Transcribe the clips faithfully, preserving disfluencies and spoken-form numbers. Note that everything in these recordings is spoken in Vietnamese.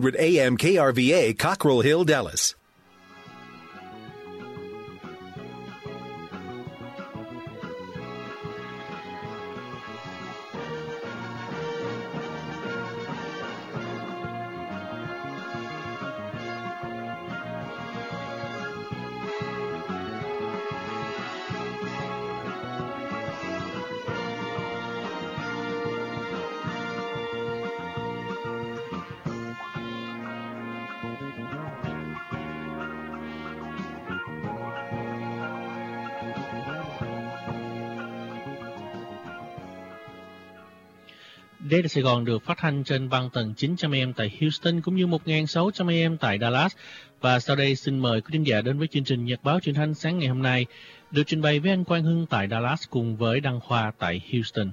hundred A M K R V A, Cockrell Hill, Dallas. Đài Đài Sài Gòn được phát thanh trên băng tần chín trăm A M tại Houston cũng như một nghìn sáu trăm A M tại Dallas. Và sau đây xin mời quý thính giả đến với chương trình Nhật báo truyền thanh sáng ngày hôm nay, được trình bày với anh Quang Hưng tại Dallas cùng với Đăng Khoa tại Houston.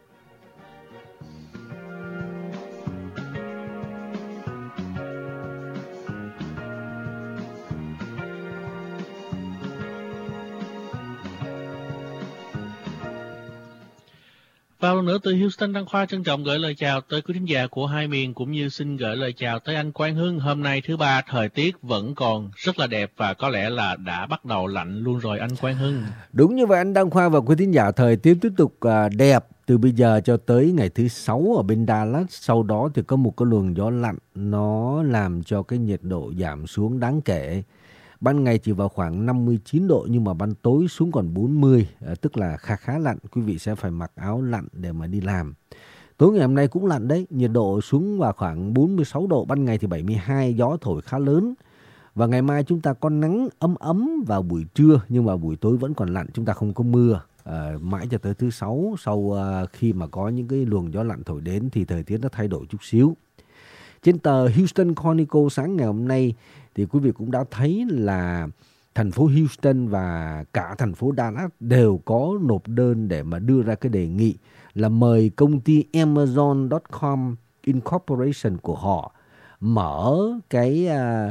Và lần nữa từ Houston, Đăng Khoa trân trọng gửi lời chào tới quý thính giả của hai miền, cũng như xin gửi lời chào tới anh Quang Hưng. Hôm nay thứ ba, thời tiết vẫn còn rất là đẹp và có lẽ là đã bắt đầu lạnh luôn rồi anh Quang Hưng. Đúng như vậy anh Đăng Khoa và quý thính giả, thời tiết tiếp tục đẹp từ bây giờ cho tới ngày thứ sáu ở bên Dallas. Sau đó thì có một cái luồng gió lạnh, nó làm cho cái nhiệt độ giảm xuống đáng kể. Ban ngày chỉ vào khoảng năm mươi chín độ nhưng mà ban tối xuống còn bốn mươi, tức là khá khá lạnh. Quý vị sẽ phải mặc áo lạnh để mà đi làm. Tối ngày hôm nay cũng lạnh đấy, nhiệt độ xuống vào khoảng bốn mươi sáu độ, ban ngày thì bảy mươi hai, gió thổi khá lớn. Và ngày mai chúng ta có nắng ấm ấm vào buổi trưa nhưng mà buổi tối vẫn còn lạnh, chúng ta không có mưa. À, mãi cho tới thứ sáu, sau uh, khi mà có những cái luồng gió lạnh thổi đến thì thời tiết nó thay đổi chút xíu. Trên tờ Houston Chronicle sáng ngày hôm nay thì quý vị cũng đã thấy là thành phố Houston và cả thành phố Dallas đều có nộp đơn để mà đưa ra cái đề nghị là mời công ty Amazon chấm com Incorporation của họ mở cái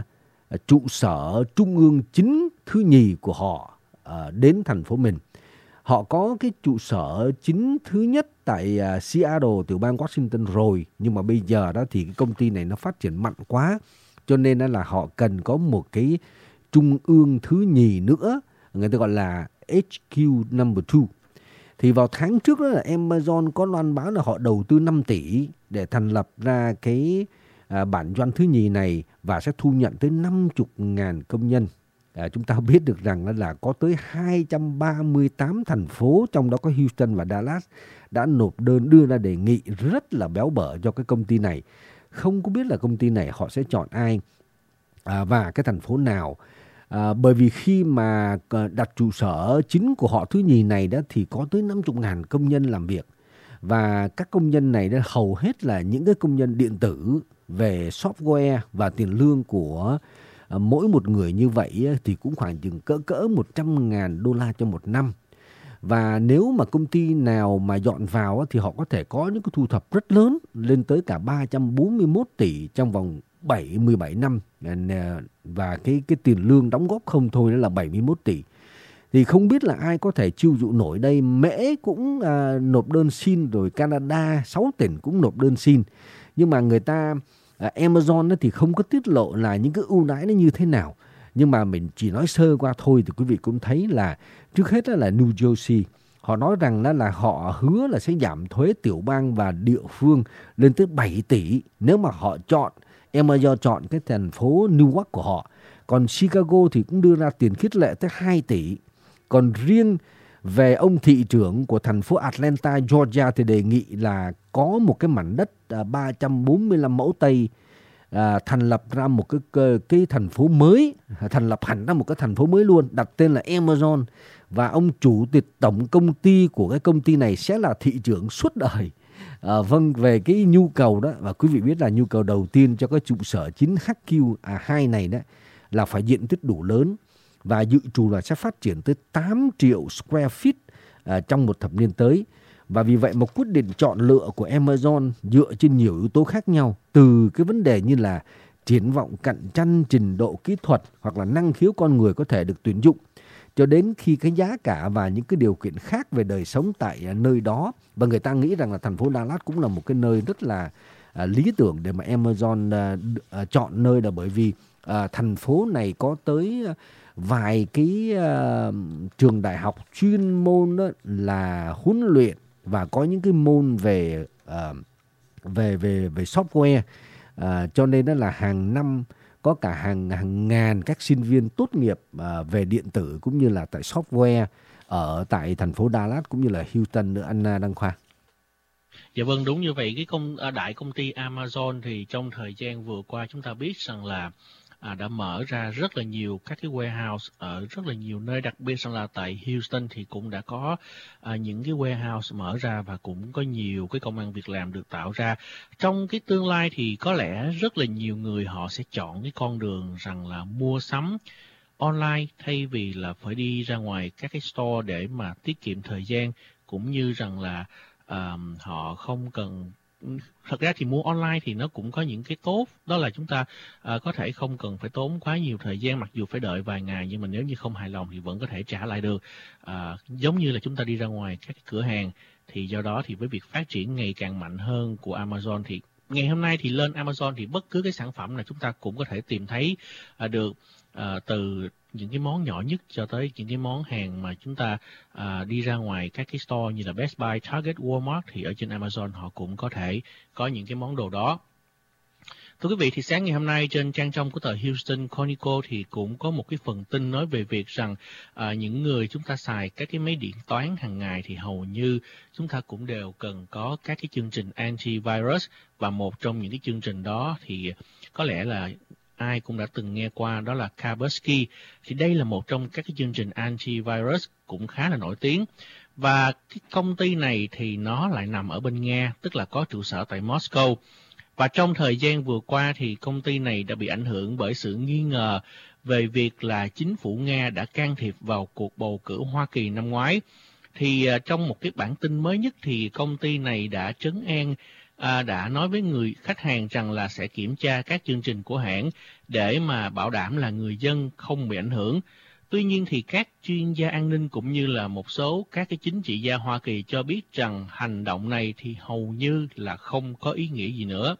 uh, trụ sở trung ương chính thứ nhì của họ uh, đến thành phố mình. Họ có cái trụ sở chính thứ nhất tại uh, Seattle, tiểu bang Washington rồi, nhưng mà bây giờ đó thì cái công ty này nó phát triển mạnh quá, cho nên là họ cần có một cái trung ương thứ nhì nữa, người ta gọi là H Q number two. Thì vào tháng trước đó là Amazon có loan báo là họ đầu tư năm tỷ để thành lập ra cái à, bản doanh thứ nhì này và sẽ thu nhận tới năm mươi nghìn công nhân. À, chúng ta biết được rằng là có tới hai trăm ba mươi tám thành phố, trong đó có Houston và Dallas, đã nộp đơn đưa ra đề nghị rất là béo bở cho cái công ty này. Không có biết là công ty này họ sẽ chọn ai à, và cái thành phố nào. À, bởi vì khi mà đặt trụ sở chính của họ thứ nhì này đó thì có tới năm mươi nghìn công nhân làm việc. Và các công nhân này đó hầu hết là những cái công nhân điện tử về software, và tiền lương của à, mỗi một người như vậy thì cũng khoảng chừng cỡ cỡ một trăm nghìn đô la cho một năm. Và nếu mà công ty nào mà dọn vào thì họ có thể có những cái thu thập rất lớn, lên tới cả ba trăm bốn mươi mốt tỷ trong vòng bảy mươi bảy năm, và cái cái tiền lương đóng góp không thôi đó là bảy mươi mốt tỷ. Thì không biết là ai có thể chiêu dụ nổi đây. Mễ cũng à, nộp đơn xin, rồi Canada sáu tỉnh cũng nộp đơn xin. Nhưng mà người ta à, Amazon thì không có tiết lộ là những cái ưu đãi nó như thế nào. Nhưng mà mình chỉ nói sơ qua thôi thì quý vị cũng thấy là trước hết là New Jersey, họ nói rằng là, là họ hứa là sẽ giảm thuế tiểu bang và địa phương lên tới bảy tỷ nếu mà họ chọn, Amazon chọn cái thành phố New York của họ. Còn Chicago thì cũng đưa ra tiền khích lệ tới hai tỷ. Còn riêng về ông thị trưởng của thành phố Atlanta, Georgia thì đề nghị là có một cái mảnh đất ba trăm bốn mươi lăm mẫu Tây, à, thành lập ra một cái, cái, cái thành phố mới, thành lập hẳn ra một cái thành phố mới luôn, đặt tên là Amazon. Và ông chủ tịch tổng công ty của cái công ty này sẽ là thị trưởng suốt đời. À, vâng, về cái nhu cầu đó, và quý vị biết là nhu cầu đầu tiên cho cái trụ sở chính H Q hai này đó là phải diện tích đủ lớn, và dự trù là sẽ phát triển tới tám triệu square feet à, trong một thập niên tới. Và vì vậy một quyết định chọn lựa của Amazon dựa trên nhiều yếu tố khác nhau, từ cái vấn đề như là triển vọng cạnh tranh, trình độ kỹ thuật hoặc là năng khiếu con người có thể được tuyển dụng, cho đến khi cái giá cả và những cái điều kiện khác về đời sống tại nơi đó. Và người ta nghĩ rằng là thành phố Dallas cũng là một cái nơi rất là à, lý tưởng để mà Amazon à, à, chọn nơi, là bởi vì à, thành phố này có tới vài cái à, trường đại học chuyên môn đó là huấn luyện và có những cái môn về à, về về về software, à, cho nên đó là hàng năm có cả hàng hàng ngàn các sinh viên tốt nghiệp à, về điện tử cũng như là tại software ở tại thành phố Dallas cũng như là Houston nữa, anh Đăng Khoa. Dạ vâng, đúng như vậy. Cái công đại công ty Amazon thì trong thời gian vừa qua chúng ta biết rằng là à, đã mở ra rất là nhiều các cái warehouse ở rất là nhiều nơi, đặc biệt rằng là tại Houston thì cũng đã có à, những cái warehouse mở ra và cũng có nhiều cái công ăn việc làm được tạo ra. Trong cái tương lai thì có lẽ rất là nhiều người họ sẽ chọn cái con đường rằng là mua sắm online thay vì là phải đi ra ngoài các cái store để mà tiết kiệm thời gian, cũng như rằng là um, họ không cần. Thật ra thì mua online thì nó cũng có những cái tốt, đó là chúng ta uh, có thể không cần phải tốn quá nhiều thời gian, mặc dù phải đợi vài ngày, nhưng mà nếu như không hài lòng thì vẫn có thể trả lại được. Uh, giống như là chúng ta đi ra ngoài các cái cửa hàng, thì do đó thì với việc phát triển ngày càng mạnh hơn của Amazon thì ngày hôm nay thì lên Amazon thì bất cứ cái sản phẩm nào chúng ta cũng có thể tìm thấy uh, được. À, từ những cái món nhỏ nhất cho tới những cái món hàng mà chúng ta à, đi ra ngoài các cái store như là Best Buy, Target, Walmart, thì ở trên Amazon họ cũng có thể có những cái món đồ đó. Thưa quý vị, thì sáng ngày hôm nay trên trang trong của tờ Houston Chronicle thì cũng có một cái phần tin nói về việc rằng à, những người chúng ta xài các cái máy điện toán hàng ngày thì hầu như chúng ta cũng đều cần có các cái chương trình antivirus, và một trong những cái chương trình đó thì có lẽ là ai cũng đã từng nghe qua, đó là Kaspersky. Thì đây là một trong các cái chương trình antivirus cũng khá là nổi tiếng. Và cái công ty này thì nó lại nằm ở bên Nga, tức là có trụ sở tại Moscow. Và trong thời gian vừa qua thì công ty này đã bị ảnh hưởng bởi sự nghi ngờ về việc là chính phủ Nga đã can thiệp vào cuộc bầu cử Hoa Kỳ năm ngoái. Thì uh, trong một cái bản tin mới nhất thì công ty này đã trấn an, À, đã nói với người khách hàng rằng là sẽ kiểm tra các chương trình của hãng để mà bảo đảm là người dân không bị ảnh hưởng. Tuy nhiên thì các chuyên gia an ninh cũng như là một số các cái chính trị gia Hoa Kỳ cho biết rằng hành động này thì hầu như là không có ý nghĩa gì nữa.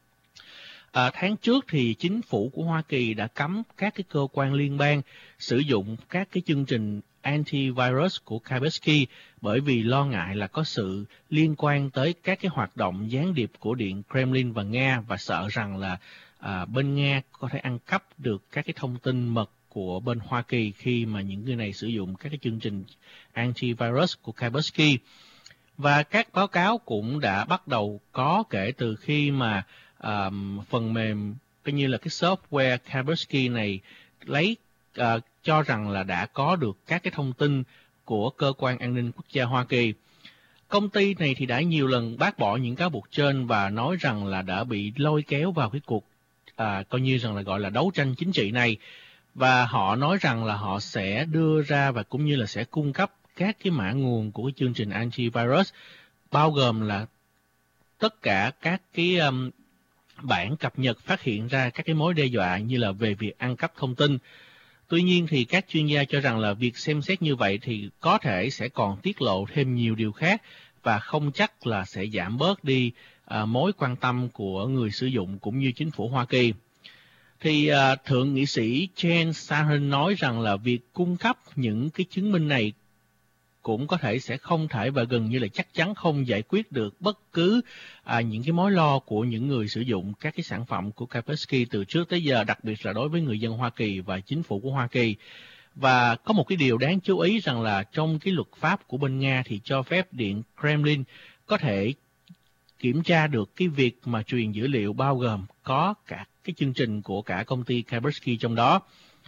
À, tháng trước thì chính phủ của Hoa Kỳ đã cấm các cái cơ quan liên bang sử dụng các cái chương trình antivirus của Kaspersky bởi vì lo ngại là có sự liên quan tới các cái hoạt động gián điệp của Điện Kremlin và Nga, và sợ rằng là à, bên Nga có thể ăn cắp được các cái thông tin mật của bên Hoa Kỳ khi mà những người này sử dụng các cái chương trình antivirus của Kaspersky. Và các báo cáo cũng đã bắt đầu có kể từ khi mà à, phần mềm coi như là cái software Kaspersky này lấy à, cho rằng là đã có được các cái thông tin của cơ quan an ninh quốc gia Hoa Kỳ. Công ty này thì đã nhiều lần bác bỏ những cáo buộc trên và nói rằng là đã bị lôi kéo vào cái cuộc à, coi như rằng là gọi là đấu tranh chính trị này. Và họ nói rằng là họ sẽ đưa ra và cũng như là sẽ cung cấp các cái mã nguồn của cái chương trình antivirus, bao gồm là tất cả các cái um, bản cập nhật phát hiện ra các cái mối đe dọa như là về việc ăn cắp thông tin. Tuy nhiên thì các chuyên gia cho rằng là việc xem xét như vậy thì có thể sẽ còn tiết lộ thêm nhiều điều khác và không chắc là sẽ giảm bớt đi à, mối quan tâm của người sử dụng cũng như chính phủ Hoa Kỳ. Thì à, Thượng nghị sĩ Jen Sahn nói rằng là việc cung cấp những cái chứng minh này cũng có thể sẽ không thể và gần như là chắc chắn không giải quyết được bất cứ à, những cái mối lo của những người sử dụng các cái sản phẩm của Kaspersky từ trước tới giờ, đặc biệt là đối với người dân Hoa Kỳ và chính phủ của Hoa Kỳ. Và có một cái điều đáng chú ý rằng là trong cái luật pháp của bên Nga thì cho phép Điện Kremlin có thể kiểm tra được cái việc mà truyền dữ liệu, bao gồm có cả cái chương trình của cả công ty Kaspersky trong đó.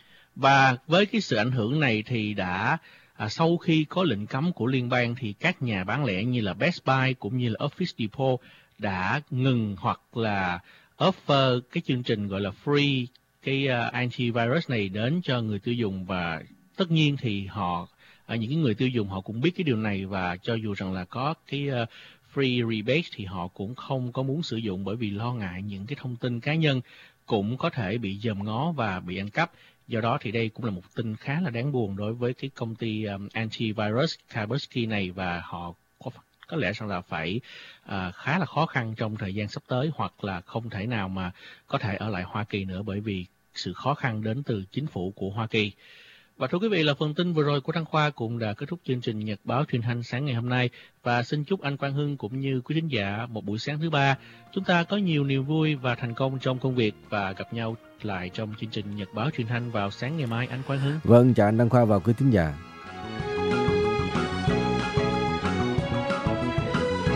Và với cái sự ảnh hưởng này thì đã À, sau khi có lệnh cấm của liên bang thì các nhà bán lẻ như là Best Buy cũng như là Office Depot đã ngừng hoặc là offer cái chương trình gọi là free cái uh, antivirus này đến cho người tiêu dùng. Và tất nhiên thì họ ở những cái người tiêu dùng họ cũng biết cái điều này, và cho dù rằng là có cái uh, free rebate thì họ cũng không có muốn sử dụng bởi vì lo ngại những cái thông tin cá nhân cũng có thể bị dòm ngó và bị ăn cắp. Do đó thì đây cũng là một tin khá là đáng buồn đối với cái công ty um, antivirus Kaspersky này, và họ có, có lẽ rằng là phải à, khá là khó khăn trong thời gian sắp tới, hoặc là không thể nào mà có thể ở lại Hoa Kỳ nữa bởi vì sự khó khăn đến từ chính phủ của Hoa Kỳ. Và thưa quý vị, là phần tin vừa rồi của Đăng Khoa cũng đã kết thúc chương trình Nhật báo truyền thanh sáng ngày hôm nay. Và xin chúc anh Quang Hưng cũng như quý thính giả một buổi sáng thứ ba chúng ta có nhiều niềm vui và thành công trong công việc, và gặp nhau lại trong chương trình Nhật báo truyền thanh vào sáng ngày mai, anh Quang Hưng. Vâng, chào anh Đăng Khoa và quý thính giả.